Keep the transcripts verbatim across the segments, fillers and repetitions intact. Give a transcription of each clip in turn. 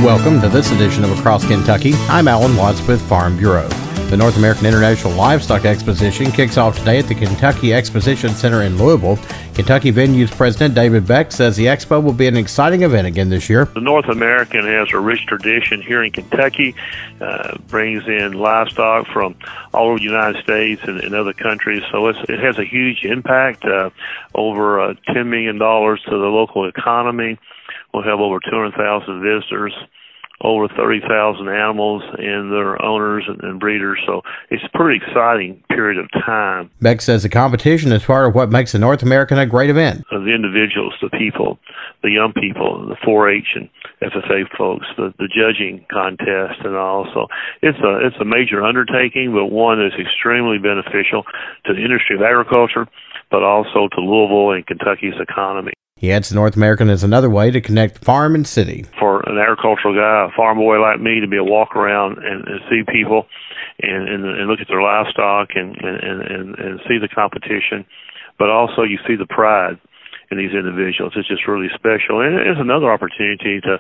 Welcome to this edition of Across Kentucky. I'm Alan Watts with Farm Bureau. The North American International Livestock Exposition kicks off today at the Kentucky Exposition Center in Louisville. Kentucky Venues President David Beck says the expo will be an exciting event again this year. The North American has a rich tradition here in Kentucky, uh, brings in livestock from all over the United States and, and other countries, so it's, it has a huge impact, uh, over uh, ten million dollars to the local economy. We'll have over two hundred thousand visitors, over thirty thousand animals and their owners and, and breeders. So it's a pretty exciting period of time. Beck says the competition is part of what makes the North American a great event. Uh, the individuals, the people, the young people, the four H and F F A folks, the, the judging contest and all. So it's a, it's a major undertaking, but one that's extremely beneficial to the industry of agriculture, but also to Louisville and Kentucky's economy. He adds the North American is another way to connect farm and city. For an agricultural guy, a farm boy like me, to be able to walk around and, and see people and, and, and look at their livestock and, and, and, and see the competition, but also you see the pride in these individuals. It's just really special. And it's another opportunity to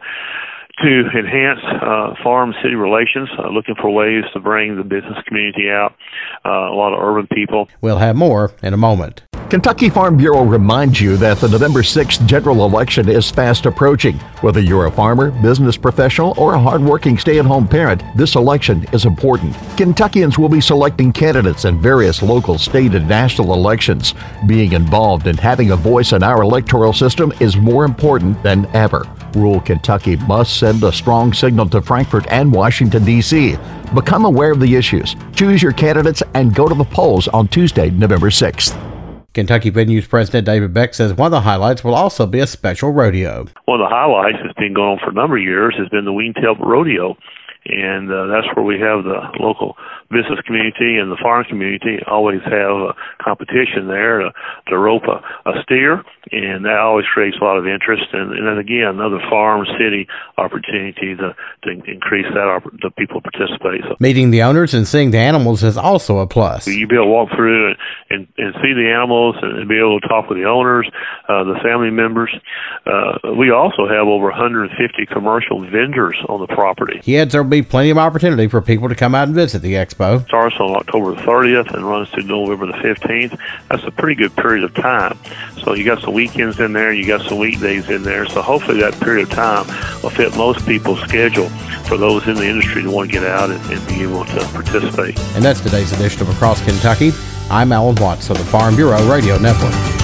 to enhance uh, farm-city relations, uh, looking for ways to bring the business community out, uh, a lot of urban people. We'll have more in a moment. Kentucky Farm Bureau reminds you that the November sixth general election is fast approaching. Whether you're a farmer, business professional, or a hardworking stay-at-home parent, this election is important. Kentuckians will be selecting candidates in various local, state, and national elections. Being involved and having a voice in our electoral system is more important than ever. Rural Kentucky must send a strong signal to Frankfort and Washington, D C Become aware of the issues, choose your candidates, and go to the polls on Tuesday, November sixth. Kentucky Venues President David Beck says one of the highlights will also be a special rodeo. One of the highlights that's been going on for a number of years has been the Weantail Rodeo, and uh, that's where we have the local business community and the farm community always have a competition there to, to rope a, a steer, and that always creates a lot of interest. And, and then again, another farm city opportunity to, to increase that opp- the people participate. So meeting the owners and seeing the animals is also a plus. You be able to walk through and, and, and see the animals and be able to talk with the owners, uh, the family members. Uh, we also have over one hundred fifty commercial vendors on the property. He adds there will be plenty of opportunity for people to come out and visit the expo. Starts on October thirtieth and runs to November the fifteenth. That's a pretty good period of time. So you got some weekends in there, you got some weekdays in there. So hopefully that period of time will fit most people's schedule for those in the industry to want to get out and, and be able to participate. And that's today's edition of Across Kentucky. I'm Alan Watts of the Farm Bureau Radio Network.